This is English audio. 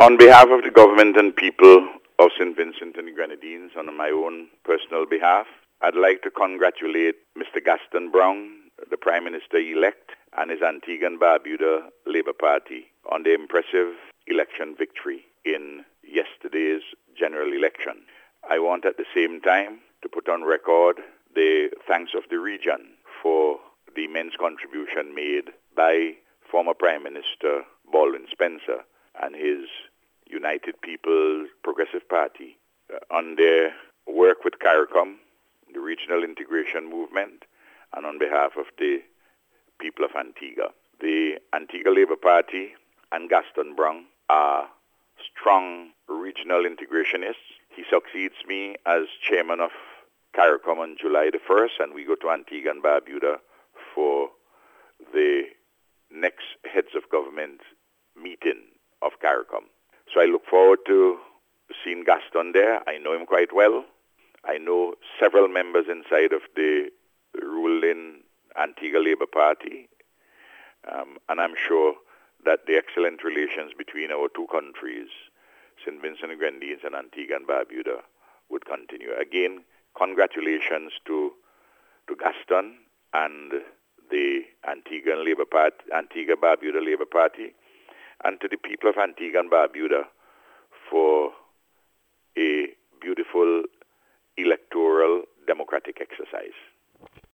On behalf of the government and people of St. Vincent and the Grenadines, and on my own personal behalf, I'd like to congratulate Mr. Gaston Browne, the Prime Minister-elect, and his Antigua and Barbuda Labour Party on the impressive election victory in yesterday's general election. I want at the same time to put on record the thanks of the region for the immense contribution made by former Prime Minister Baldwin Spencer and his United People's Progressive Party on their work with CARICOM, the regional integration movement, and on behalf of the people of Antigua. The Antigua Labour Party and Gaston Browne are strong regional integrationists. He succeeds me as chairman of CARICOM on July the 1st, and we go to Antigua and Barbuda for the next heads of government meeting of CARICOM. So I look forward to seeing Gaston there. I know him quite well. I know several members inside of the ruling Antigua Labour Party, and I'm sure that the excellent relations between our two countries, St. Vincent and Grenadines and Antigua and Barbuda, would continue. Again, congratulations to Gaston and the Antigua Barbuda Labour Party, and to the people of Antigua and Barbuda for a beautiful electoral democratic exercise.